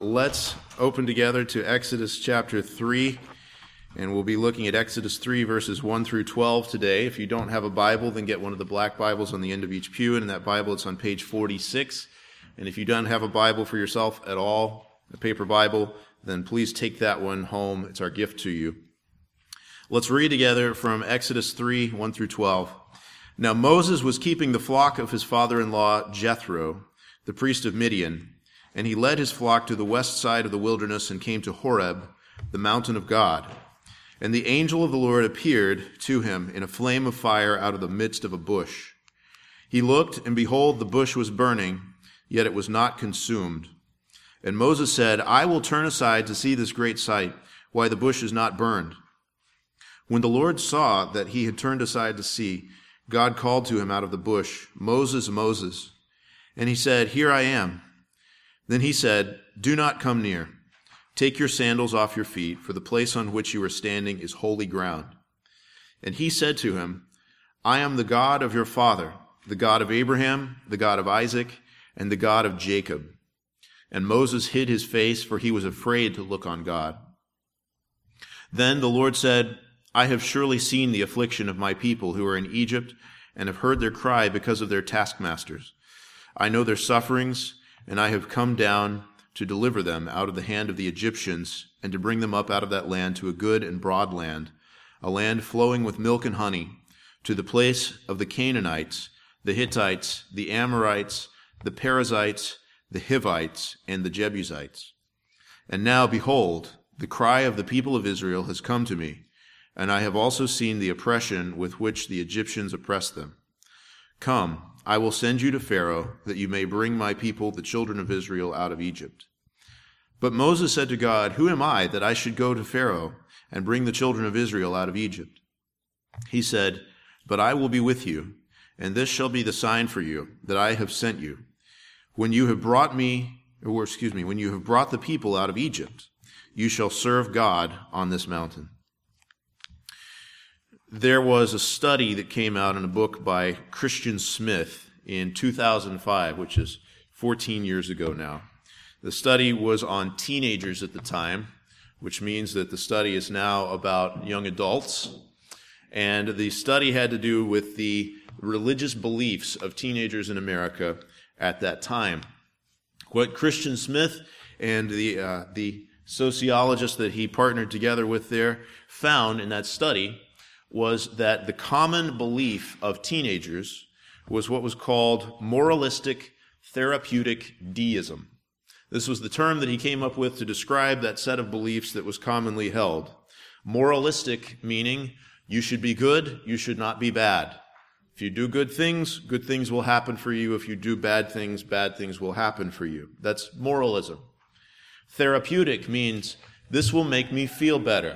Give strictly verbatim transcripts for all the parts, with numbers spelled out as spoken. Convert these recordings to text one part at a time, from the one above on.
Let's open together to Exodus chapter three, and we'll be looking at Exodus three verses one through twelve today. If you don't have a Bible, then get one of the black Bibles on the end of each pew, and in that Bible it's on page forty-six. And if you don't have a Bible for yourself at all, a paper Bible, then please take that one home. It's our gift to you. Let's read together from Exodus three, one through twelve. Now Moses was keeping the flock of his father-in-law Jethro, the priest of Midian, and he led his flock to the west side of the wilderness and came to Horeb, the mountain of God. And the angel of the Lord appeared to him in a flame of fire out of the midst of a bush. He looked, and behold, the bush was burning, yet it was not consumed. And Moses said, I will turn aside to see this great sight, why the bush is not burned. When the Lord saw that he had turned aside to see, God called to him out of the bush, Moses, Moses. And he said, Here I am. Then he said, Do not come near. Take your sandals off your feet, for the place on which you are standing is holy ground. And he said to him, I am the God of your father, the God of Abraham, the God of Isaac, and the God of Jacob. And Moses hid his face, for he was afraid to look on God. Then the Lord said, I have surely seen the affliction of my people who are in Egypt, and have heard their cry because of their taskmasters. I know their sufferings, and I have come down to deliver them out of the hand of the Egyptians, and to bring them up out of that land to a good and broad land, a land flowing with milk and honey, to the place of the Canaanites, the Hittites, the Amorites, the Perizzites, the Hivites, and the Jebusites. And now, behold, the cry of the people of Israel has come to me, and I have also seen the oppression with which the Egyptians oppress them. Come, I will send you to Pharaoh, that you may bring my people, the children of Israel, out of Egypt. But Moses said to God, Who am I that I should go to Pharaoh and bring the children of Israel out of Egypt? He said, But I will be with you, and this shall be the sign for you that I have sent you. When you have brought me, or excuse me, when you have brought the people out of Egypt, you shall serve God on this mountain. There was a study that came out in a book by Christian Smith in two thousand five, which is fourteen years ago now. The study was on teenagers at the time, which means that the study is now about young adults. And the study had to do with the religious beliefs of teenagers in America at that time. What Christian Smith and the uh, the sociologist that he partnered together with there found in that study was that the common belief of teenagers was what was called moralistic therapeutic deism. This was the term that he came up with to describe that set of beliefs that was commonly held. Moralistic meaning you should be good, you should not be bad. If you do good things, good things will happen for you. If you do bad things, bad things will happen for you. That's moralism. Therapeutic means this will make me feel better.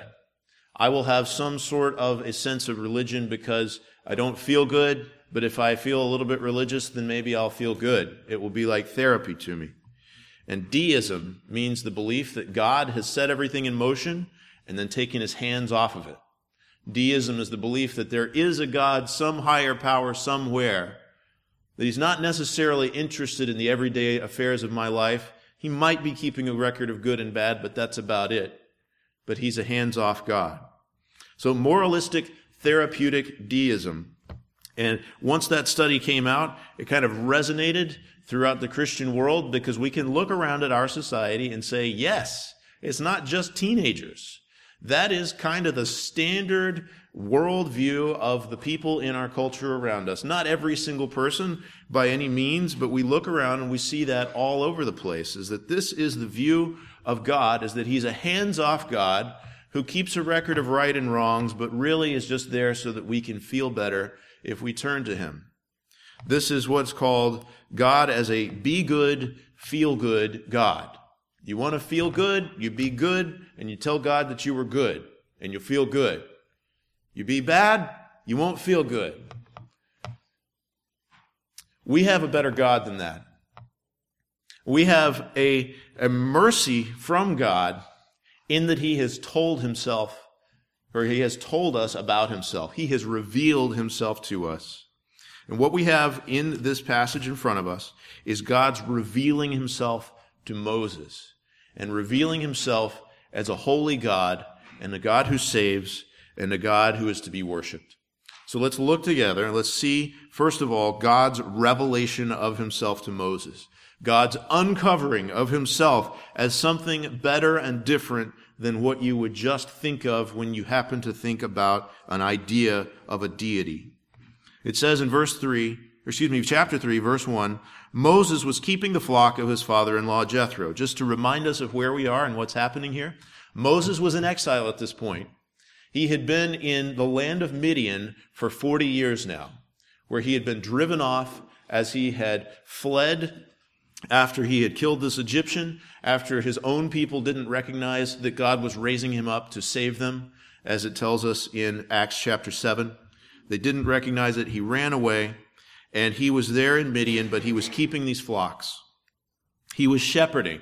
I will have some sort of a sense of religion because I don't feel good, but if I feel a little bit religious, then maybe I'll feel good. It will be like therapy to me. And deism means the belief that God has set everything in motion and then taken his hands off of it. Deism is the belief that there is a God, some higher power somewhere, that he's not necessarily interested in the everyday affairs of my life. He might be keeping a record of good and bad, but that's about it. But he's a hands-off God. So moralistic therapeutic deism. And once that study came out, it kind of resonated throughout the Christian world because we can look around at our society and say, yes, it's not just teenagers. That is kind of the standard worldview of the people in our culture around us. Not every single person by any means, but we look around and we see that all over the place, is that this is the view of God, is that he's a hands-off God who keeps a record of right and wrongs, but really is just there so that we can feel better if we turn to him. This is what's called God as a be-good, feel-good God. You want to feel good, you be good, and you tell God that you were good, and you'll feel good. You be bad, you won't feel good. We have a better God than that. We have a, a mercy from God in that he has told himself, or he has told us about himself. He has revealed himself to us. And what we have in this passage in front of us is God's revealing himself to Moses. and revealing himself as a holy God and a God who saves and a God who is to be worshiped. So let's look together and let's see, first of all, God's revelation of himself to Moses. God's uncovering of himself as something better and different than what you would just think of when you happen to think about an idea of a deity. It says in verse three, or excuse me, chapter three, verse one, Moses was keeping the flock of his father-in-law Jethro. Just to remind us of where we are and what's happening here, Moses was in exile at this point. He had been in the land of Midian for forty years now, where he had been driven off as he had fled after he had killed this Egyptian, after his own people didn't recognize that God was raising him up to save them, as it tells us in Acts chapter seven. They didn't recognize it. He ran away, and he was there in Midian, but he was keeping these flocks. He was shepherding.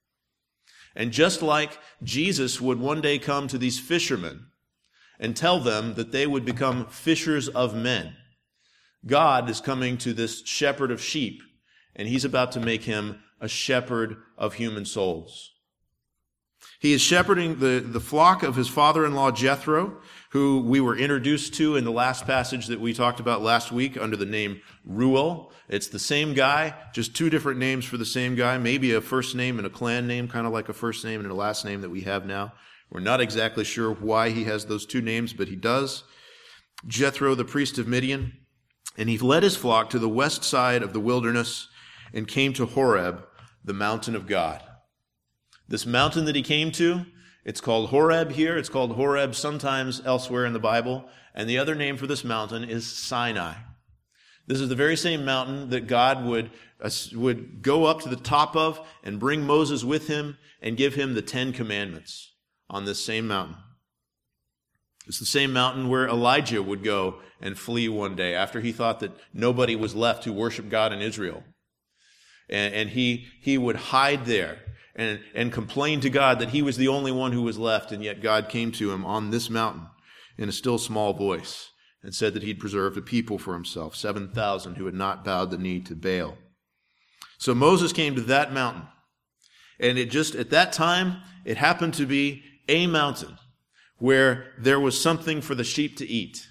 And just like Jesus would one day come to these fishermen and tell them that they would become fishers of men, God is coming to this shepherd of sheep, and he's about to make him a shepherd of human souls. He is shepherding the, the flock of his father-in-law Jethro, who we were introduced to in the last passage that we talked about last week under the name Reuel. It's the same guy, just two different names for the same guy, maybe a first name and a clan name, kind of like a first name and a last name that we have now. We're not exactly sure why he has those two names, but he does. Jethro, the priest of Midian, and he led his flock to the west side of the wilderness and came to Horeb, the mountain of God. This mountain that he came to, it's called Horeb here. It's called Horeb sometimes elsewhere in the Bible. And the other name for this mountain is Sinai. This is the very same mountain that God would, uh, would go up to the top of and bring Moses with him and give him the Ten Commandments on this same mountain. It's the same mountain where Elijah would go and flee one day after he thought that nobody was left who worshiped God in Israel. And, and he, he would hide there and, and complain to God that he was the only one who was left, and yet God came to him on this mountain in a still small voice and said that he'd preserved a people for himself, seven thousand who had not bowed the knee to Baal. So Moses came to that mountain, and it just, at that time, it happened to be a mountain where there was something for the sheep to eat.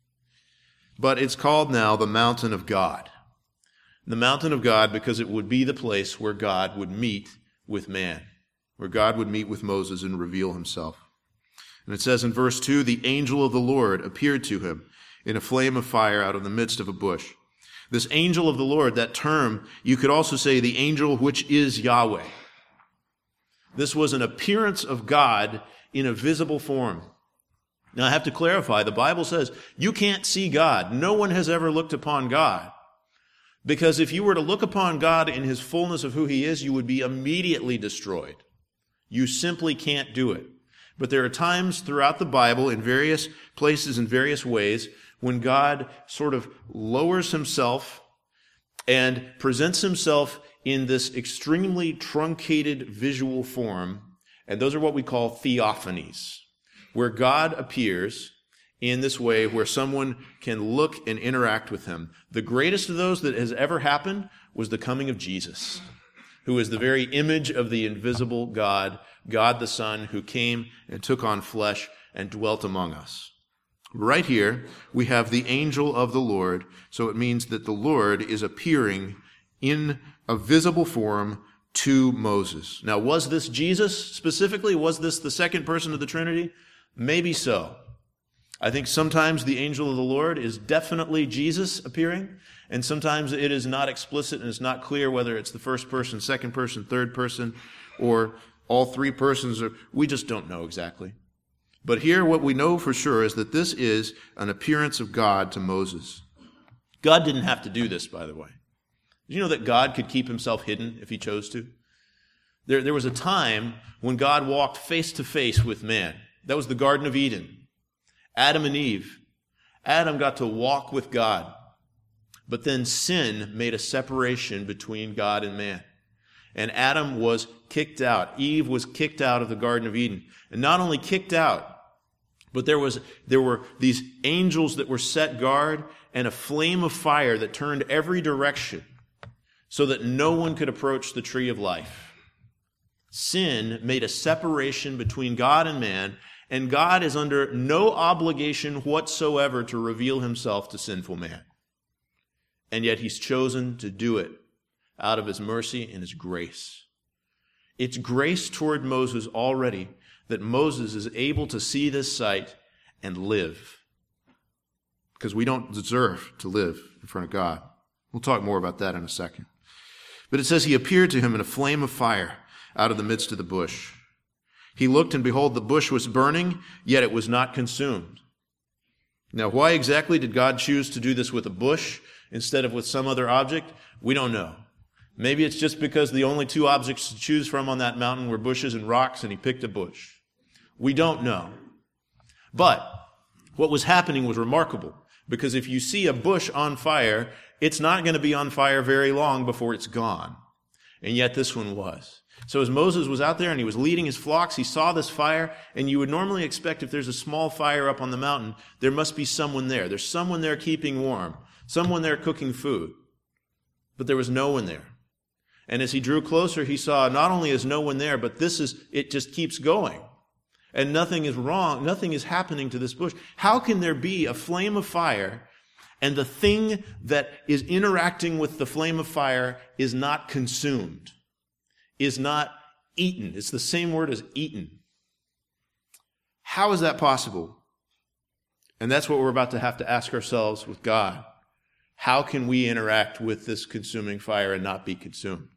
But it's called now the mountain of God. The mountain of God because it would be the place where God would meet with man, where God would meet with Moses and reveal himself. And it says in verse two, the angel of the Lord appeared to him in a flame of fire out of the midst of a bush. This angel of the Lord, that term, you could also say the angel which is Yahweh. This was an appearance of God in a visible form. Now I have to clarify, the Bible says you can't see God. No one has ever looked upon God. Because if you were to look upon God in his fullness of who he is, you would be immediately destroyed. You simply can't do it. But there are times throughout the Bible, in various places, in various ways, when God sort of lowers himself and presents himself in this extremely truncated visual form. And those are what we call theophanies, where God appears in this way where someone can look and interact with him. The greatest of those that has ever happened was the coming of Jesus, who is the very image of the invisible God, God the Son, who came and took on flesh and dwelt among us. Right here, we have the angel of the Lord, so it means that the Lord is appearing in a visible form to Moses. Now, was this Jesus specifically? Was this the second person of the Trinity? Maybe so. I think sometimes the angel of the Lord is definitely Jesus appearing, and sometimes it is not explicit and it's not clear whether it's the first person, second person, third person, or all three persons. Or we just don't know exactly. But here what we know for sure is that this is an appearance of God to Moses. God didn't have to do this, by the way. Did you know that God could keep himself hidden if he chose to? There, there was a time when God walked face to face with man. That was the Garden of Eden. Adam and Eve. Adam got to walk with God. But then sin made a separation between God and man. And Adam was kicked out. Eve was kicked out of the Garden of Eden. And not only kicked out, but there was there were these angels that were set guard and a flame of fire that turned every direction so that no one could approach the tree of life. Sin made a separation between God and man, and God is under no obligation whatsoever to reveal himself to sinful man. And yet he's chosen to do it out of his mercy and his grace. It's grace toward Moses already that Moses is able to see this sight and live. Because we don't deserve to live in front of God. We'll talk more about that in a second. But it says he appeared to him in a flame of fire out of the midst of the bush. He looked, and behold, the bush was burning, yet it was not consumed. Now, why exactly did God choose to do this with a bush instead of with some other object? We don't know. Maybe it's just because the only two objects to choose from on that mountain were bushes and rocks, and he picked a bush. We don't know. But what was happening was remarkable, because if you see a bush on fire, it's not going to be on fire very long before it's gone. And yet this one was. So as Moses was out there and he was leading his flocks, he saw this fire, and you would normally expect if there's a small fire up on the mountain, there must be someone there. There's someone there keeping warm, someone there cooking food. But there was no one there. And as he drew closer, he saw not only is no one there, but this is, it just keeps going. And nothing is wrong, nothing is happening to this bush. How can there be a flame of fire and the thing that is interacting with the flame of fire is not consumed, is not eaten? It's the same word as eaten. How is that possible? And that's what we're about to have to ask ourselves with God. How can we interact with this consuming fire and not be consumed?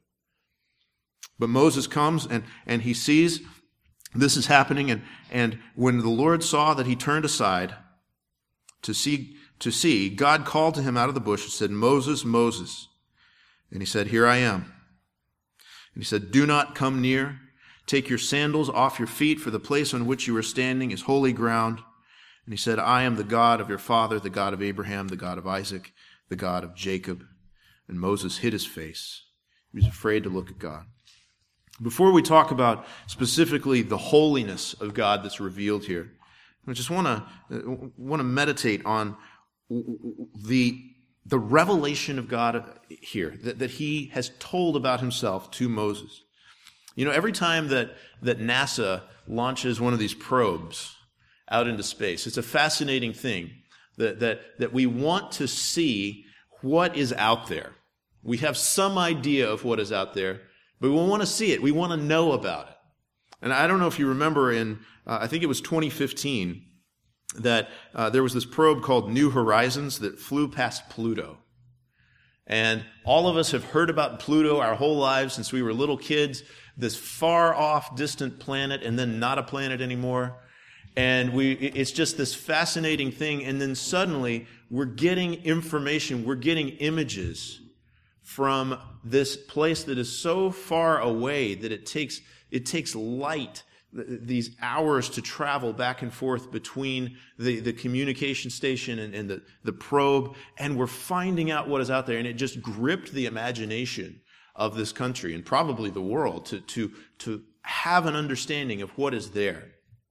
But Moses comes and, and he sees this is happening, and, and when the Lord saw that he turned aside to see, to see, God called to him out of the bush and said, Moses, Moses. And he said, Here I am. And he said, Do not come near. Take your sandals off your feet, for the place on which you are standing is holy ground. And he said, I am the God of your father, the God of Abraham, the God of Isaac, the God of Jacob. And Moses hid his face. He was afraid to look at God. Before we talk about specifically the holiness of God that's revealed here, I just want to want to meditate on the the revelation of God here that, that he has told about himself to Moses. You know, every time that that NASA launches one of these probes out into space, it's a fascinating thing that that that we want to see what is out there. We have some idea of what is out there, but we want to see it. We want to know about it. And I don't know if you remember in, uh, I think it was twenty fifteen, that uh, there was this probe called New Horizons that flew past Pluto. And all of us have heard about Pluto our whole lives since we were little kids, this far-off, distant planet, and then not a planet anymore. And we, it's just this fascinating thing. And then suddenly, we're getting information, we're getting images from this place that is so far away that it takes it takes light, these hours to travel back and forth between the, the communication station and, and the, the probe, and we're finding out what is out there. And it just gripped the imagination of this country and probably the world to, to, to have an understanding of what is there.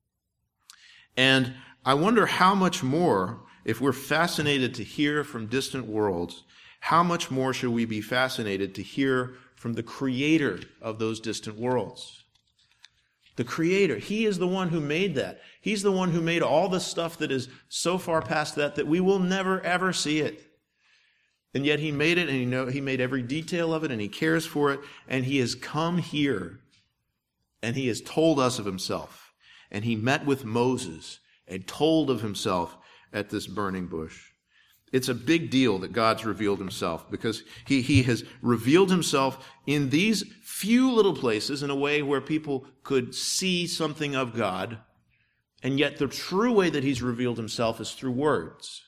And I wonder how much more, if we're fascinated to hear from distant worlds, how much more should we be fascinated to hear from the creator of those distant worlds? The creator. He is the one who made that. He's the one who made all the stuff that is so far past that that we will never, ever see it. And yet he made it, and he, know, he made every detail of it, and he cares for it, and he has come here, and he has told us of himself. And he met with Moses and told of himself at this burning bush. It's a big deal that God's revealed himself, because he, he has revealed himself in these few little places in a way where people could see something of God, and yet the true way that he's revealed himself is through words.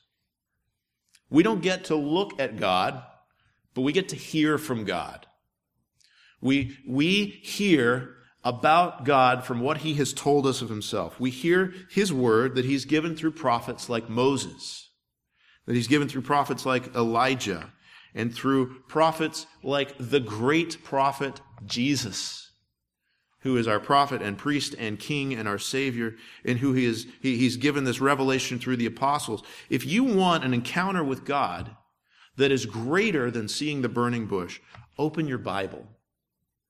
We don't get to look at God, but we get to hear from God. We, we hear about God from what he has told us of himself. We hear his word that he's given through prophets like Moses, that he's given through prophets like Elijah, and through prophets like the great prophet Jesus, who is our prophet and priest and king and our Savior, and who he is, he, he's given this revelation through the apostles. If you want an encounter with God that is greater than seeing the burning bush, open your Bible.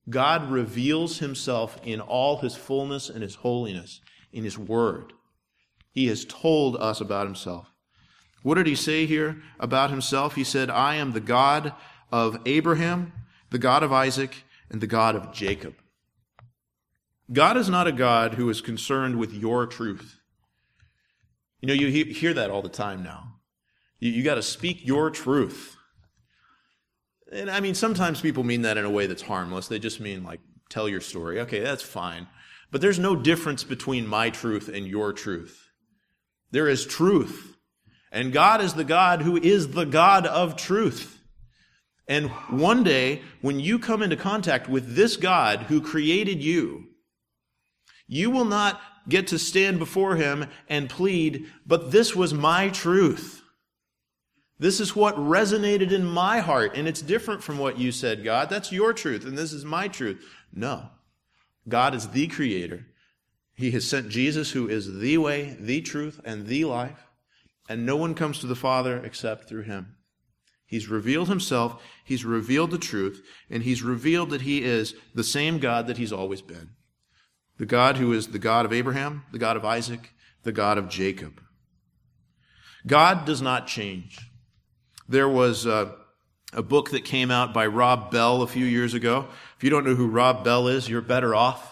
God reveals himself in all his fullness and his holiness in his word. He has told us about himself. What did he say here about himself? He said, I am the God of Abraham, the God of Isaac, and the God of Jacob. God is not a God who is concerned with your truth. You know, you he- hear that all the time now. You, you got to speak your truth. And I mean, sometimes people mean that in a way that's harmless. They just mean like, tell your story. Okay, that's fine. But there's no difference between my truth and your truth. There is truth. And God is the God who is the God of truth. And one day, when you come into contact with this God who created you, you will not get to stand before him and plead, but this was my truth. This is what resonated in my heart, and it's different from what you said, God. That's your truth, and this is my truth. No. God is the creator. He has sent Jesus, who is the way, the truth, and the life, and no one comes to the Father except through him. He's revealed himself, he's revealed the truth, and he's revealed that he is the same God that he's always been. The God who is the God of Abraham, the God of Isaac, the God of Jacob. God does not change. There was a, a book that came out by Rob Bell a few years ago. If you don't know who Rob Bell is, you're better off.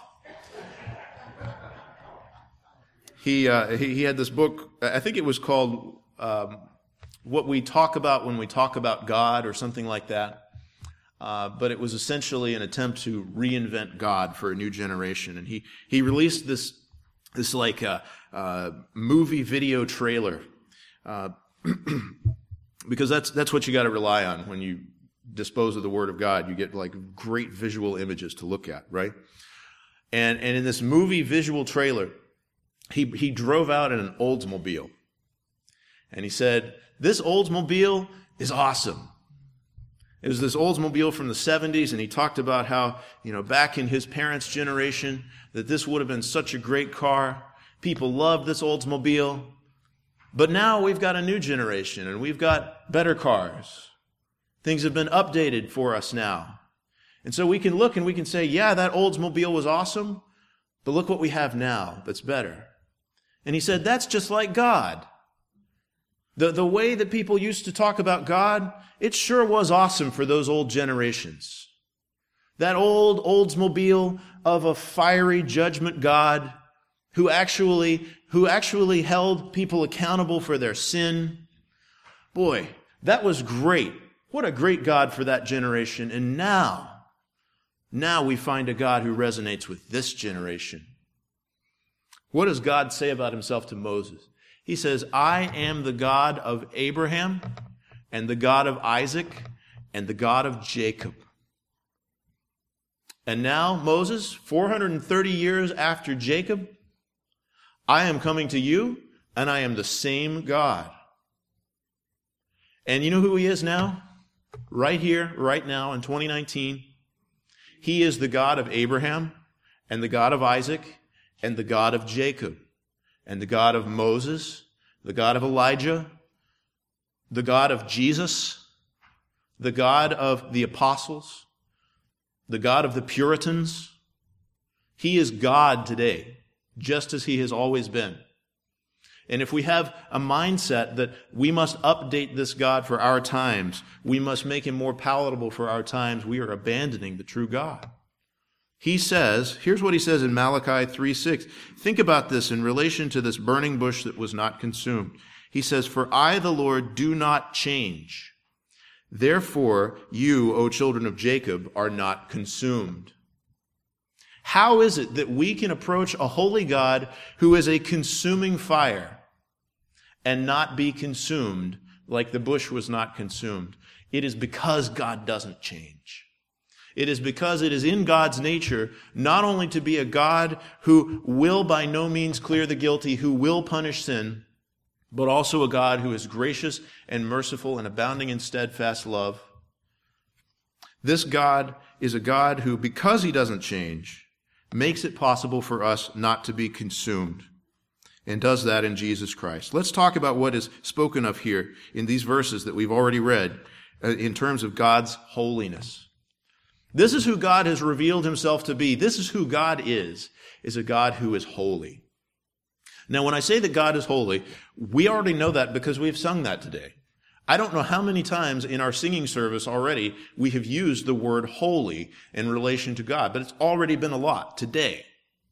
He uh, he, he had this book, I think it was called um, What We Talk About When We Talk About God or something like that. Uh, but it was essentially an attempt to reinvent God for a new generation. And he, he released this, this like uh, uh, movie video trailer. Uh, because that's, that's what you got to rely on when you dispose of the Word of God. You get like great visual images to look at, right? And, and in this movie visual trailer, he, he drove out in an Oldsmobile. And he said, this Oldsmobile is awesome. It was this Oldsmobile from the seventies, and he talked about how, you know, back in his parents' generation, that this would have been such a great car. People loved this Oldsmobile. But now we've got a new generation, and we've got better cars. Things have been updated for us now. And so we can look and we can say, yeah, that Oldsmobile was awesome, but look what we have now that's better. And he said, that's just like God. The, the way that people used to talk about God, it sure was awesome for those old generations. That old Oldsmobile of a fiery judgment God who actually, who actually held people accountable for their sin. Boy, that was great. What a great God for that generation. And now, now we find a God who resonates with this generation. What does God say about himself to Moses? He says, I am the God of Abraham and the God of Isaac and the God of Jacob. And now, Moses, four hundred thirty years after Jacob, I am coming to you and I am the same God. And you know who he is now? Right here, right now in twenty nineteen. He is the God of Abraham and the God of Isaac and the God of Jacob. And the God of Moses, the God of Elijah, the God of Jesus, the God of the apostles, the God of the Puritans. He is God today, just as he has always been. And if we have a mindset that we must update this God for our times, we must make him more palatable for our times, we are abandoning the true God. He says, here's what he says in Malachi three six. Think about this in relation to this burning bush that was not consumed. He says, for I, the Lord, do not change. Therefore, you, O children of Jacob, are not consumed. How is it that we can approach a holy God who is a consuming fire and not be consumed like the bush was not consumed? It is because God doesn't change. It is because it is in God's nature not only to be a God who will by no means clear the guilty, who will punish sin, but also a God who is gracious and merciful and abounding in steadfast love. This God is a God who, because he doesn't change, makes it possible for us not to be consumed, and does that in Jesus Christ. Let's talk about what is spoken of here in these verses that we've already read uh, in terms of God's holiness. This is who God has revealed himself to be. This is who God is, is a God who is holy. Now, when I say that God is holy, we already know that because we've sung that today. I don't know how many times in our singing service already we have used the word holy in relation to God, but it's already been a lot today.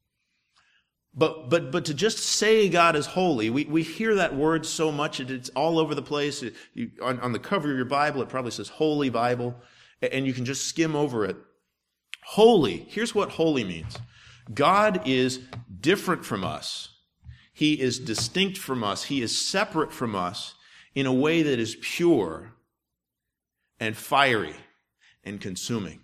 But but but to just say God is holy, we, we hear that word so much, it's all over the place. It, you, on, on the cover of your Bible, it probably says Holy Bible, and you can just skim over it. Holy, here's what holy means. God is different from us. He is distinct from us. He is separate from us in a way that is pure and fiery and consuming.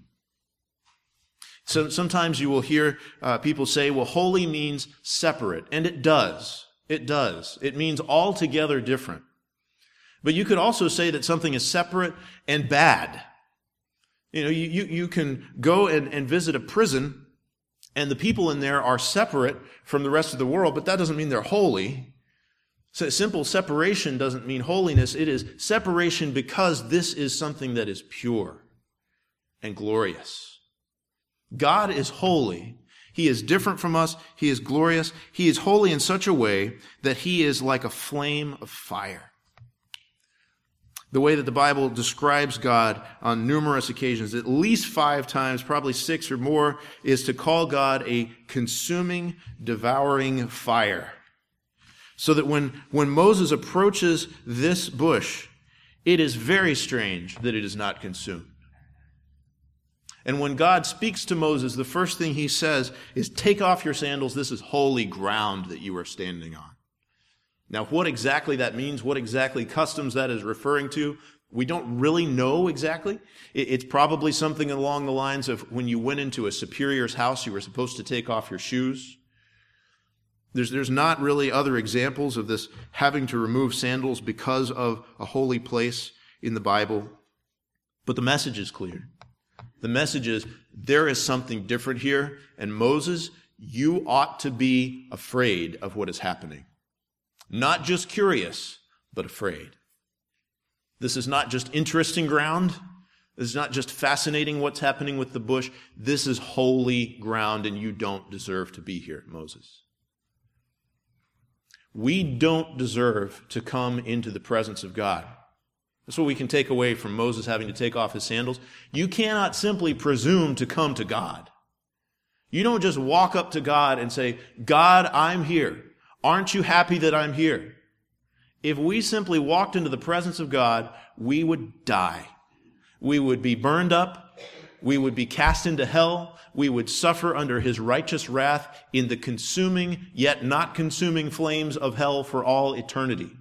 So sometimes you will hear uh, people say, well, holy means separate. And it does. It does. It means altogether different. But you could also say that something is separate and bad. You know, you, you, you can go and, and visit a prison, and the people in there are separate from the rest of the world, but that doesn't mean they're holy. So simple separation doesn't mean holiness. It is separation because this is something that is pure and glorious. God is holy. He is different from us. He is glorious. He is holy in such a way that he is like a flame of fire. The way that the Bible describes God on numerous occasions, at least five times, probably six or more, is to call God a consuming, devouring fire. So that when, when Moses approaches this bush, it is very strange that it is not consumed. And when God speaks to Moses, the first thing he says is, take off your sandals. This is holy ground that you are standing on. Now, what exactly that means, what exactly customs that is referring to, we don't really know exactly. It's probably something along the lines of when you went into a superior's house, you were supposed to take off your shoes. There's, there's not really other examples of this having to remove sandals because of a holy place in the Bible. But the message is clear. The message is, there is something different here, and Moses, you ought to be afraid of what is happening. Not just curious, but afraid. This is not just interesting ground. This is not just fascinating what's happening with the bush. This is holy ground, and you don't deserve to be here, Moses. We don't deserve to come into the presence of God. That's what we can take away from Moses having to take off his sandals. You cannot simply presume to come to God. You don't just walk up to God and say, God, I'm here. Aren't you happy that I'm here? If we simply walked into the presence of God, we would die. We would be burned up. We would be cast into hell. We would suffer under his righteous wrath in the consuming yet not consuming flames of hell for all eternity.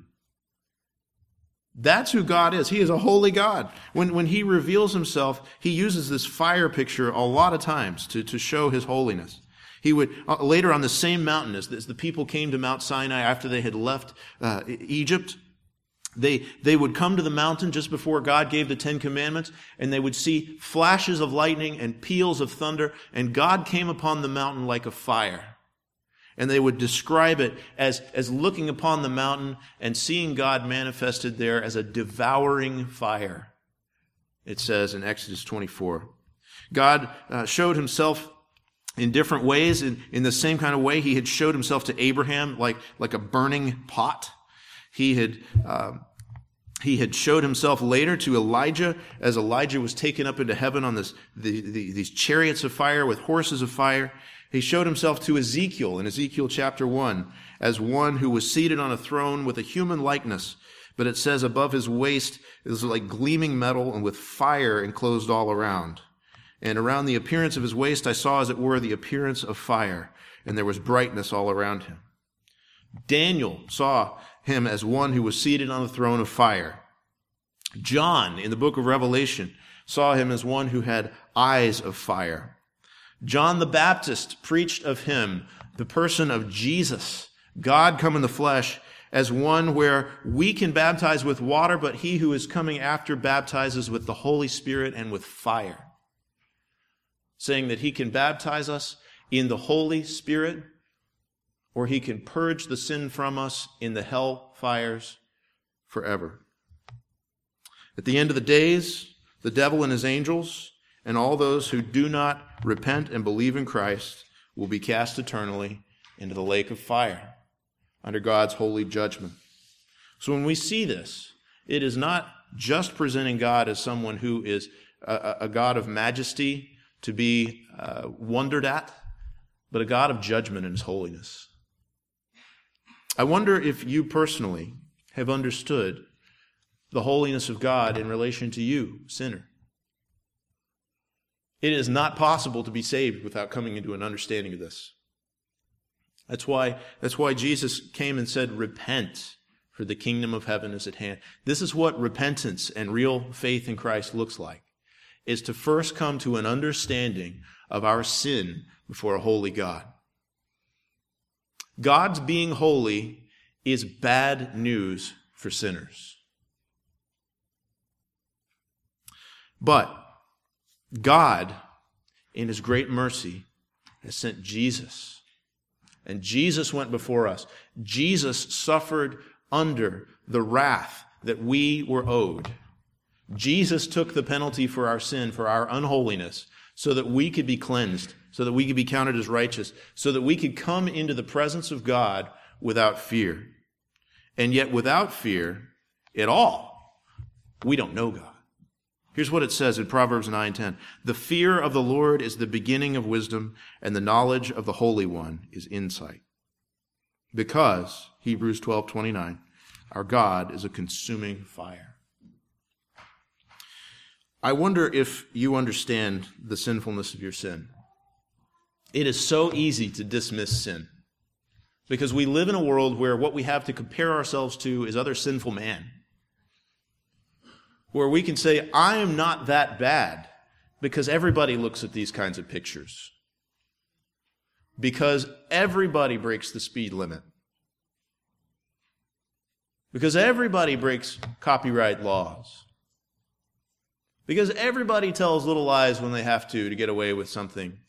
That's who God is. He is a holy God. When, when he reveals himself, he uses this fire picture a lot of times to, to show his holiness. He would, uh, later on the same mountain, as, as the people came to Mount Sinai after they had left uh, Egypt, they, they would come to the mountain just before God gave the Ten Commandments, and they would see flashes of lightning and peals of thunder, and God came upon the mountain like a fire. And they would describe it as, as looking upon the mountain and seeing God manifested there as a devouring fire. It says in Exodus twenty-four. God uh, showed himself in different ways. In, in the same kind of way, he had showed himself to Abraham like, like a burning pot. He had, uh, he had showed himself later to Elijah as Elijah was taken up into heaven on this, the, the, these chariots of fire with horses of fire. He showed himself to Ezekiel in Ezekiel chapter one as one who was seated on a throne with a human likeness. But it says above his waist it was like gleaming metal and with fire enclosed all around. And around the appearance of his waist I saw as it were the appearance of fire, and there was brightness all around him. Daniel saw him as one who was seated on the throne of fire. John in the book of Revelation saw him as one who had eyes of fire. John the Baptist preached of him, the person of Jesus, God come in the flesh, as one where we can baptize with water, but he who is coming after baptizes with the Holy Spirit and with fire. Saying that he can baptize us in the Holy Spirit, or he can purge the sin from us in the hell fires forever. At the end of the days, the devil and his angels and all those who do not repent and believe in Christ will be cast eternally into the lake of fire under God's holy judgment. So when we see this, it is not just presenting God as someone who is a, a God of majesty to be uh, wondered at, but a God of judgment in his holiness. I wonder if you personally have understood the holiness of God in relation to you, sinner. It is not possible to be saved without coming into an understanding of this. That's why, that's why Jesus came and said, repent, for the kingdom of heaven is at hand. This is what repentance and real faith in Christ looks like, is to first come to an understanding of our sin before a holy God. God's being holy is bad news for sinners. But God, in his great mercy, has sent Jesus. And Jesus went before us. Jesus suffered under the wrath that we were owed. Jesus took the penalty for our sin, for our unholiness, so that we could be cleansed, so that we could be counted as righteous, so that we could come into the presence of God without fear. And yet without fear at all, we don't know God. Here's what it says in Proverbs nine ten. The fear of the Lord is the beginning of wisdom, and the knowledge of the Holy One is insight. Because, Hebrews twelve twenty-nine, our God is a consuming fire. I wonder if you understand the sinfulness of your sin. It is so easy to dismiss sin, because we live in a world where what we have to compare ourselves to is other sinful man. Where we can say, I am not that bad, because everybody looks at these kinds of pictures. Because everybody breaks the speed limit. Because everybody breaks copyright laws. Because everybody tells little lies when they have to to get away with something.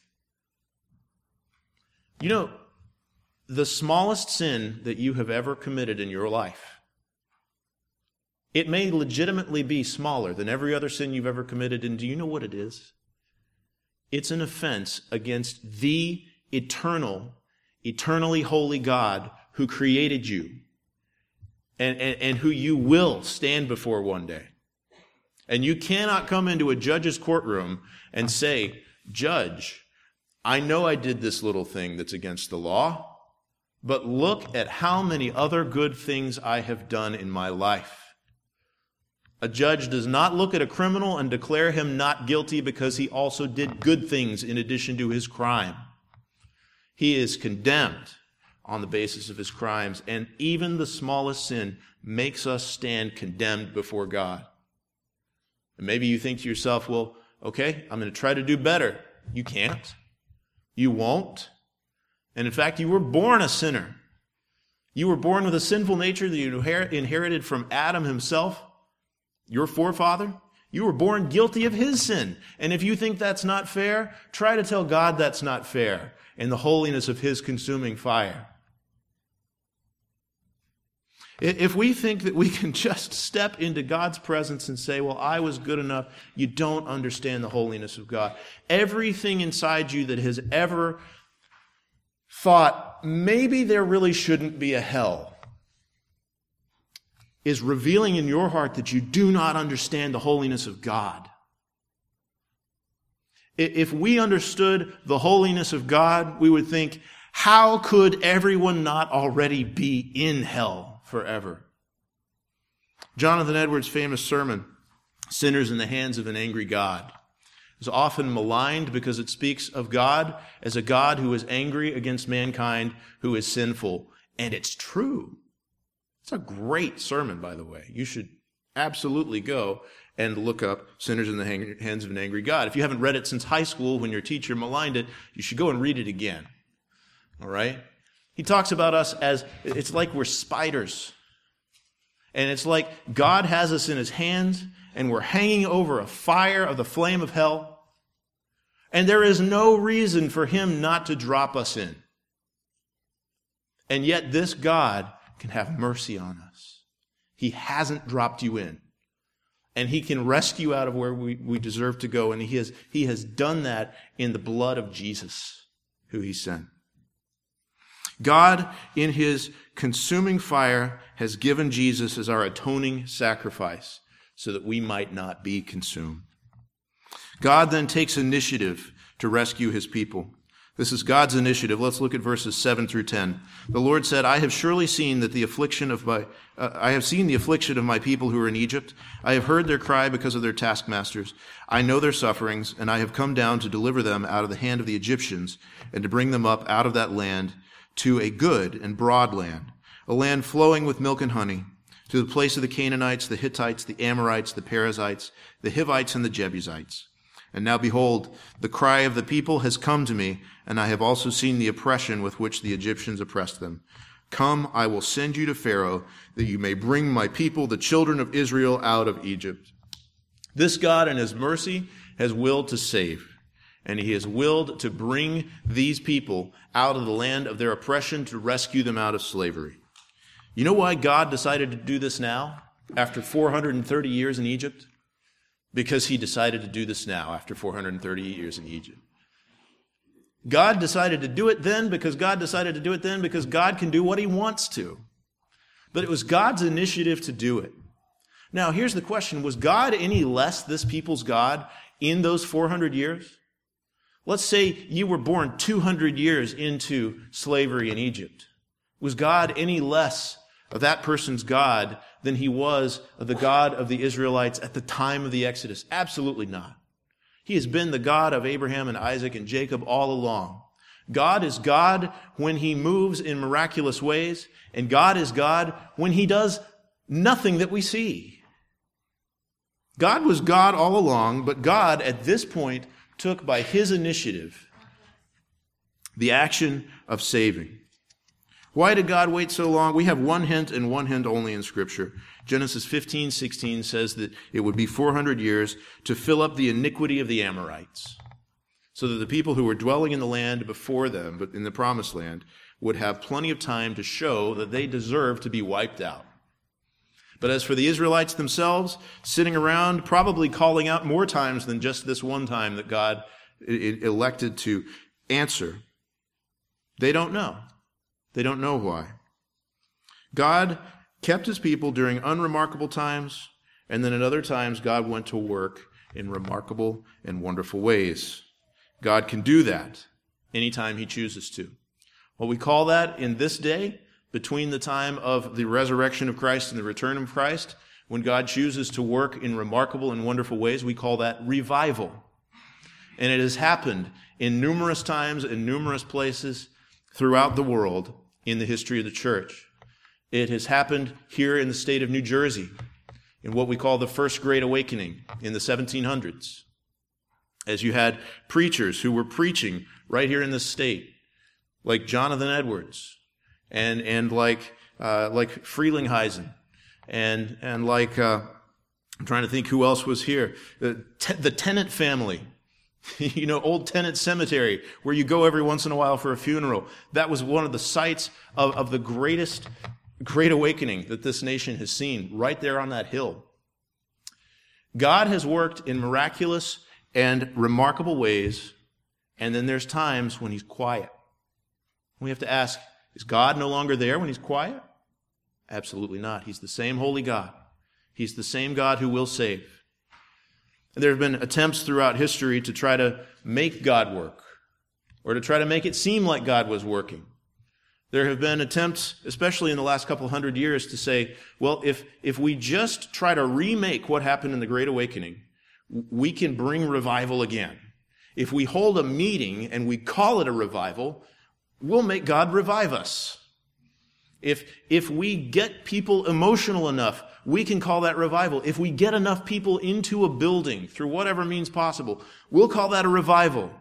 You know, the smallest sin that you have ever committed in your life, it may legitimately be smaller than every other sin you've ever committed, and do you know what it is? It's an offense against the eternal, eternally holy God who created you and, and, and who you will stand before one day. And you cannot come into a judge's courtroom and say, Judge, I know I did this little thing that's against the law, but look at how many other good things I have done in my life. A judge does not look at a criminal and declare him not guilty because he also did good things in addition to his crime. He is condemned on the basis of his crimes, and even the smallest sin makes us stand condemned before God. And maybe you think to yourself, well, okay, I'm going to try to do better. You can't. You won't. And in fact, you were born a sinner. You were born with a sinful nature that you inherited from Adam himself. Your forefather, you were born guilty of his sin. And if you think that's not fair, try to tell God that's not fair in the holiness of his consuming fire. If we think that we can just step into God's presence and say, well, I was good enough, you don't understand the holiness of God. Everything inside you that has ever thought, maybe there really shouldn't be a hell, is revealing in your heart that you do not understand the holiness of God. If we understood the holiness of God, we would think, how could everyone not already be in hell forever? Jonathan Edwards' famous sermon, Sinners in the Hands of an Angry God, is often maligned because it speaks of God as a God who is angry against mankind, who is sinful. And it's true. It's a great sermon, by the way. You should absolutely go and look up Sinners in the Hands of an Angry God. If you haven't read it since high school when your teacher maligned it, you should go and read it again. All right? He talks about us as, it's like we're spiders. And it's like God has us in his hands and we're hanging over a fire of the flame of hell. And there is no reason for him not to drop us in. And yet this God can have mercy on us. He hasn't dropped you in. And he can rescue out of where we, we deserve to go. And he has, he has done that in the blood of Jesus, who he sent. God, in his consuming fire, has given Jesus as our atoning sacrifice so that we might not be consumed. God then takes initiative to rescue his people. This is God's initiative. Let's look at verses seven through ten. The Lord said, I have surely seen that the affliction of my, uh, I have seen the affliction of my people who are in Egypt. I have heard their cry because of their taskmasters. I know their sufferings, and I have come down to deliver them out of the hand of the Egyptians and to bring them up out of that land to a good and broad land, a land flowing with milk and honey, to the place of the Canaanites, the Hittites, the Amorites, the Perizzites, the Hivites, and the Jebusites. And now behold, the cry of the people has come to me, and I have also seen the oppression with which the Egyptians oppressed them. Come, I will send you to Pharaoh, that you may bring my people, the children of Israel, out of Egypt. This God in his mercy has willed to save, and he has willed to bring these people out of the land of their oppression to rescue them out of slavery. You know why God decided to do this now, after four hundred thirty years in Egypt? Because he decided to do this now, after four hundred thirty years in Egypt. God decided to do it then because God decided to do it then because God can do what he wants to. But it was God's initiative to do it. Now, here's the question. Was God any less this people's God in those four hundred years? Let's say you were born two hundred years into slavery in Egypt. Was God any less of that person's God than he was of the God of the Israelites at the time of the Exodus? Absolutely not. He has been the God of Abraham and Isaac and Jacob all along. God is God when he moves in miraculous ways, and God is God when he does nothing that we see. God was God all along, but God at this point took by his initiative the action of saving. Why did God wait so long? We have one hint and one hint only in Scripture. Genesis fifteen sixteen says that it would be four hundred years to fill up the iniquity of the Amorites, so that the people who were dwelling in the land before them, but in the promised land, would have plenty of time to show that they deserve to be wiped out. But as for the Israelites themselves, sitting around, probably calling out more times than just this one time that God elected to answer, they don't know. They don't know why. God kept his people during unremarkable times, and then at other times God went to work in remarkable and wonderful ways. God can do that anytime he chooses to. What we call that in this day, between the time of the resurrection of Christ and the return of Christ, when God chooses to work in remarkable and wonderful ways, we call that revival. And it has happened in numerous times, in numerous places throughout the world in the history of the church. It has happened here in the state of New Jersey, in what we call the First Great Awakening in the seventeen hundreds, as you had preachers who were preaching right here in this state, like Jonathan Edwards, and and like uh, like Frelinghuysen, and and like uh, I'm trying to think who else was here. The, the Tennant family, you know, Old Tennant Cemetery, where you go every once in a while for a funeral. That was one of the sites of, of the greatest great awakening that this nation has seen, right there on that hill. God has worked in miraculous and remarkable ways, and then there's times when he's quiet. We have to ask, is God no longer there when he's quiet? Absolutely not. He's the same holy God. He's the same God who will save. And there have been attempts throughout history to try to make God work, or to try to make it seem like God was working. There have been attempts, especially in the last couple hundred years, to say, well, if, if we just try to remake what happened in the Great Awakening, we can bring revival again. If we hold a meeting and we call it a revival, we'll make God revive us. If, if we get people emotional enough, we can call that revival. If we get enough people into a building through whatever means possible, we'll call that a revival.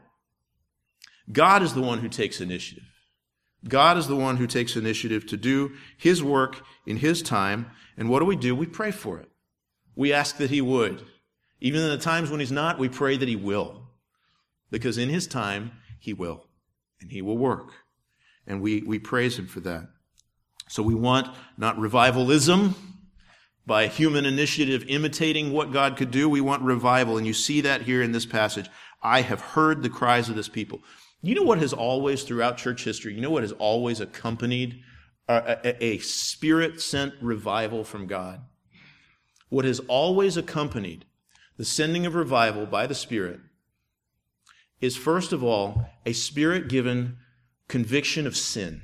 God is the one who takes initiative. God is the one who takes initiative to do his work in his time. And what do we do? We pray for it. We ask that he would. Even in the times when he's not, we pray that he will. Because in his time, he will. And he will work. And we, we praise him for that. So we want not revivalism, by human initiative imitating what God could do. We want revival, and you see that here in this passage. I have heard the cries of this people. You know what has always, throughout church history, you know what has always accompanied a, a, a Spirit-sent revival from God? What has always accompanied the sending of revival by the Spirit is, first of all, a Spirit-given conviction of sin.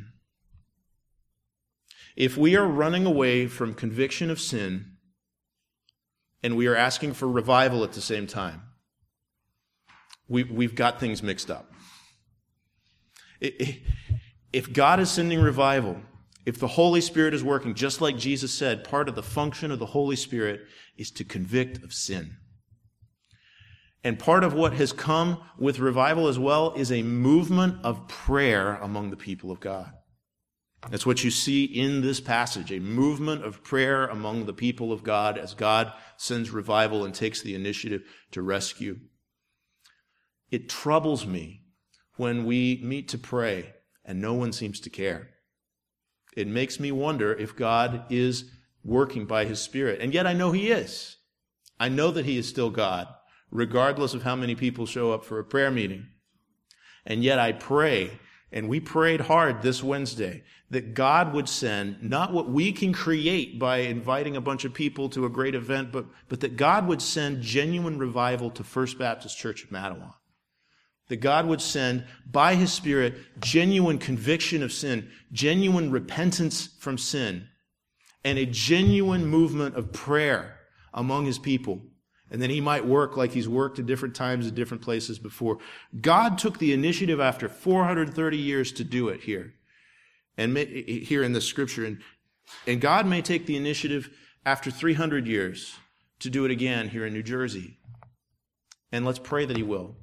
If we are running away from conviction of sin and we are asking for revival at the same time, we, we've got things mixed up. If God is sending revival, if the Holy Spirit is working, just like Jesus said, part of the function of the Holy Spirit is to convict of sin. And part of what has come with revival as well is a movement of prayer among the people of God. That's what you see in this passage, a movement of prayer among the people of God as God sends revival and takes the initiative to rescue. It troubles me when we meet to pray and no one seems to care. It makes me wonder if God is working by His Spirit. And yet I know He is. I know that He is still God, regardless of how many people show up for a prayer meeting. And yet I pray, and we prayed hard this Wednesday, that God would send not what we can create by inviting a bunch of people to a great event, but, but that God would send genuine revival to First Baptist Church of Matawan. That God would send, by His Spirit, genuine conviction of sin, genuine repentance from sin, and a genuine movement of prayer among His people. And then He might work like He's worked at different times at different places before. God took the initiative after four hundred thirty years to do it here. And may, here in this scripture. And, and God may take the initiative after three hundred years to do it again here in New Jersey. And let's pray that He will.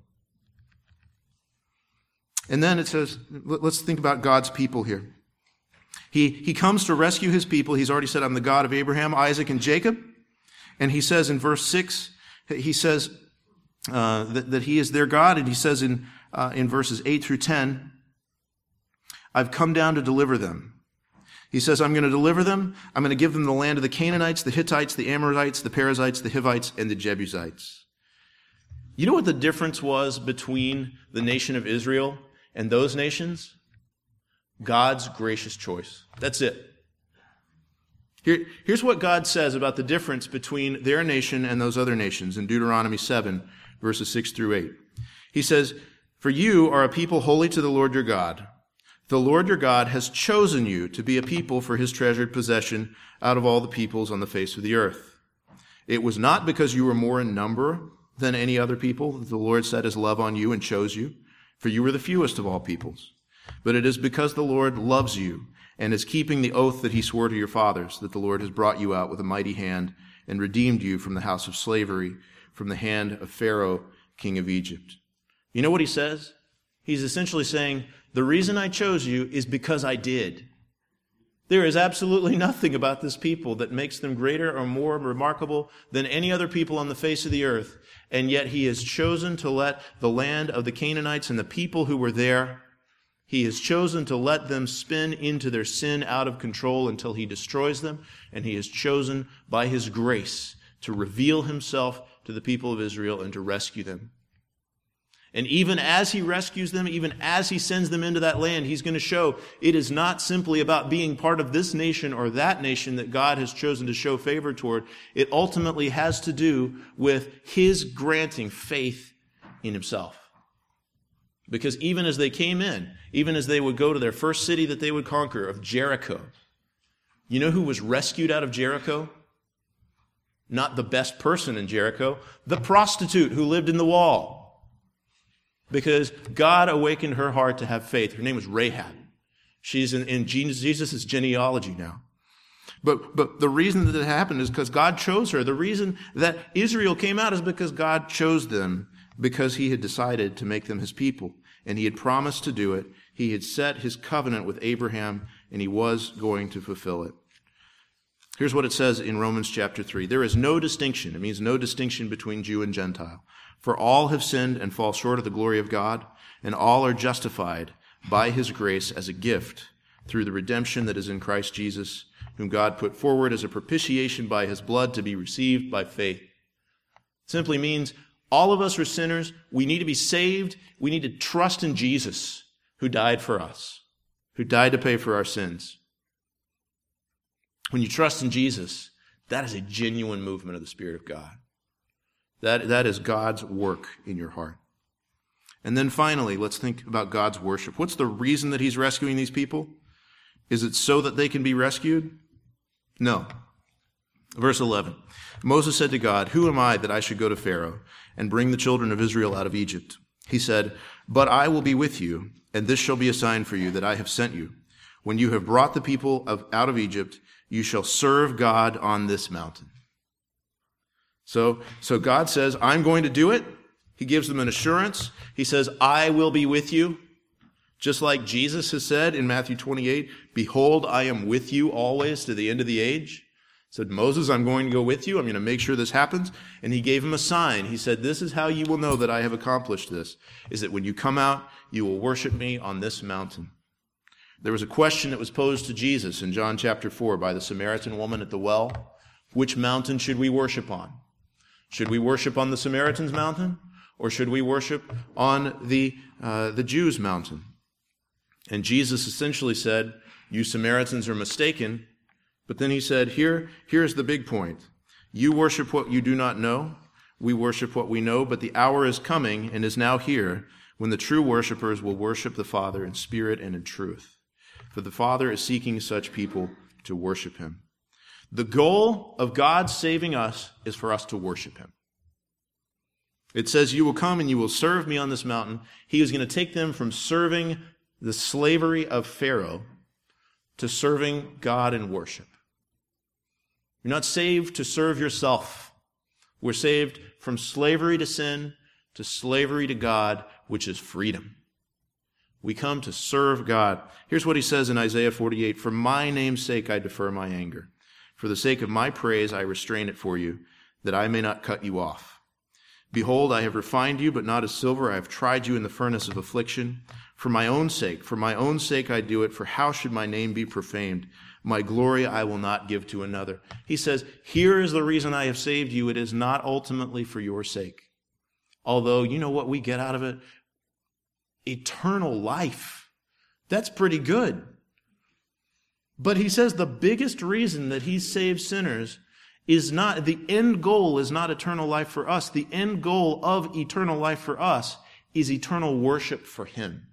And then it says, let's think about God's people here. He, he comes to rescue His people. He's already said, I'm the God of Abraham, Isaac, and Jacob. And He says in verse six, He says uh, that, that He is their God. And He says in, uh, in verses eight through ten, I've come down to deliver them. He says, I'm going to deliver them. I'm going to give them the land of the Canaanites, the Hittites, the Amorites, the Perizzites, the Hivites, and the Jebusites. You know what the difference was between the nation of Israel and those nations? God's gracious choice. That's it. Here, here's what God says about the difference between their nation and those other nations in Deuteronomy seven, verses six through eight. He says, for you are a people holy to the Lord your God. The Lord your God has chosen you to be a people for His treasured possession out of all the peoples on the face of the earth. It was not because you were more in number than any other people that the Lord set His love on you and chose you, for you were the fewest of all peoples. But it is because the Lord loves you and is keeping the oath that He swore to your fathers, that the Lord has brought you out with a mighty hand and redeemed you from the house of slavery, from the hand of Pharaoh, king of Egypt. You know what He says? He's essentially saying, the reason I chose you is because I did. There is absolutely nothing about this people that makes them greater or more remarkable than any other people on the face of the earth. And yet He has chosen to let the land of the Canaanites and the people who were there, He has chosen to let them spin into their sin out of control until He destroys them. And He has chosen by His grace to reveal Himself to the people of Israel and to rescue them. And even as He rescues them, even as He sends them into that land, He's going to show it is not simply about being part of this nation or that nation that God has chosen to show favor toward. It ultimately has to do with His granting faith in Himself. Because even as they came in, even as they would go to their first city that they would conquer, of Jericho, you know who was rescued out of Jericho? Not the best person in Jericho, the prostitute who lived in the wall. Because God awakened her heart to have faith. Her name was Rahab. She's in, in Jesus' genealogy now. But, but the reason that it happened is because God chose her. The reason that Israel came out is because God chose them, because He had decided to make them His people. And He had promised to do it. He had set His covenant with Abraham, and He was going to fulfill it. Here's what it says in Romans chapter three. There is no distinction. It means no distinction between Jew and Gentile. For all have sinned and fall short of the glory of God, and all are justified by His grace as a gift through the redemption that is in Christ Jesus, whom God put forward as a propitiation by his blood to be received by faith. It simply means all of us are sinners. We need to be saved. We need to trust in Jesus, who died for us, who died to pay for our sins. When you trust in Jesus, that is a genuine movement of the Spirit of God. That, that is God's work in your heart. And then finally, let's think about God's worship. What's the reason that he's rescuing these people? Is it so that they can be rescued? No. Verse eleven. Moses said to God, "Who am I that I should go to Pharaoh and bring the children of Israel out of Egypt?" He said, "But I will be with you, and this shall be a sign for you that I have sent you. When you have brought the people of, out of Egypt, you shall serve God on this mountain." So, so God says, I'm going to do it. He gives them an assurance. He says, I will be with you. Just like Jesus has said in Matthew twenty-eight, "Behold, I am with you always to the end of the age." He said, Moses, I'm going to go with you. I'm going to make sure this happens. And he gave him a sign. He said, this is how you will know that I have accomplished this, is that when you come out, you will worship me on this mountain. There was a question that was posed to Jesus in John chapter four by the Samaritan woman at the well. Which mountain should we worship on? Should we worship on the Samaritan's mountain, or should we worship on the uh, the Jews' mountain? And Jesus essentially said, you Samaritans are mistaken. But then he said, here, here's the big point. You worship what you do not know. We worship what we know, but the hour is coming and is now here when the true worshipers will worship the Father in spirit and in truth. For the Father is seeking such people to worship him. The goal of God saving us is for us to worship him. It says, you will come and you will serve me on this mountain. He is going to take them from serving the slavery of Pharaoh to serving God in worship. You're not saved to serve yourself. We're saved from slavery to sin to slavery to God, which is freedom. We come to serve God. Here's what he says in Isaiah forty-eight, "For my name's sake I defer my anger. For the sake of my praise I restrain it for you, that I may not cut you off. Behold, I have refined you, but not as silver. I have tried you in the furnace of affliction. For my own sake, for my own sake I do it, for how should my name be profaned? My glory I will not give to another." He says, here is the reason I have saved you. It is not ultimately for your sake. Although, you know what we get out of it? Eternal life. That's pretty good. But he says the biggest reason that he saves sinners is not, the end goal is not eternal life for us. The end goal of eternal life for us is eternal worship for him.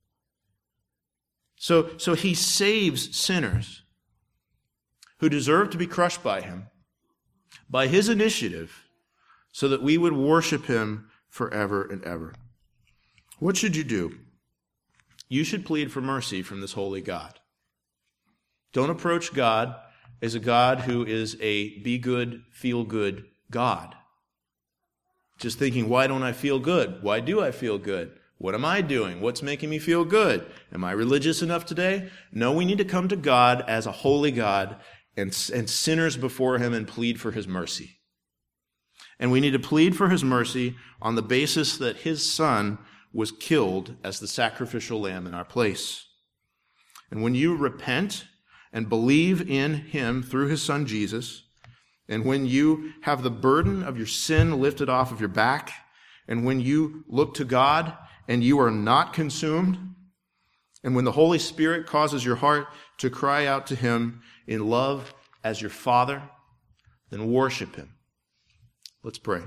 So, so he saves sinners who deserve to be crushed by him, by his initiative, so that we would worship him forever and ever. What should you do? You should plead for mercy from this holy God. Don't approach God as a God who is a be good, feel good God. Just thinking, why don't I feel good? Why do I feel good? What am I doing? What's making me feel good? Am I religious enough today? No, we need to come to God as a holy God and, and sinners before him and plead for his mercy. And we need to plead for his mercy on the basis that his son was killed as the sacrificial lamb in our place. And when you repent and believe in him through his son Jesus, and when you have the burden of your sin lifted off of your back, and when you look to God and you are not consumed, and when the Holy Spirit causes your heart to cry out to him in love as your Father, then worship him. Let's pray.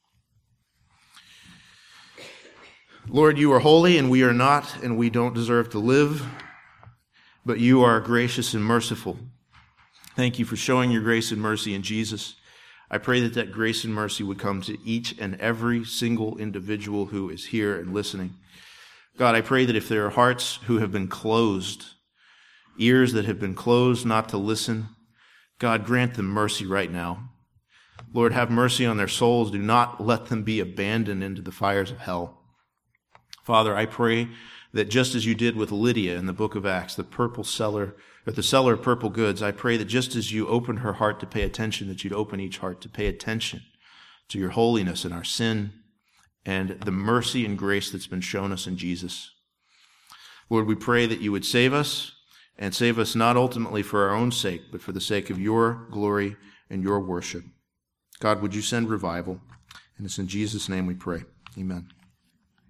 Lord, you are holy and we are not, and we don't deserve to live, but you are gracious and merciful. Thank you for showing your grace and mercy in Jesus. I pray that that grace and mercy would come to each and every single individual who is here and listening. God, I pray that if there are hearts who have been closed, ears that have been closed not to listen, God, grant them mercy right now. Lord, have mercy on their souls. Do not let them be abandoned into the fires of hell. Father, I pray that just as you did with Lydia in the book of Acts, the purple seller, or the seller of purple goods, I pray that just as you opened her heart to pay attention, that you'd open each heart to pay attention to your holiness and our sin and the mercy and grace that's been shown us in Jesus. Lord, we pray that you would save us and save us not ultimately for our own sake, but for the sake of your glory and your worship. God, would you send revival? And it's in Jesus' name we pray. Amen.